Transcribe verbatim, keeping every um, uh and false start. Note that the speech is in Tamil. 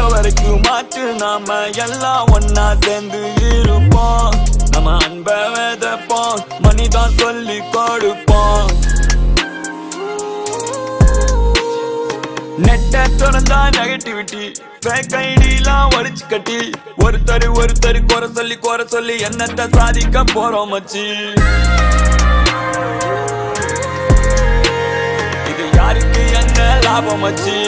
வரைக்கும் மாற்று நாம எல்லாம் ஒன்னா சேர்ந்து இருப்போம். நம்ம அன்பை விதைப்போம், மணிதான் சொல்லி கொடுப்போம். நெட்ட திறந்தா நெகட்டிவிட்டி, ஃபேக் ஐடிலாம் ஒழிச்சு கட்டி, ஒருத்தர் ஒருத்தர் குறை சொல்லி குறை சொல்லி என்னத்த சாதிக்க போறோம் மச்சி. இது யாருக்கு என்ன லாபம் மச்சி?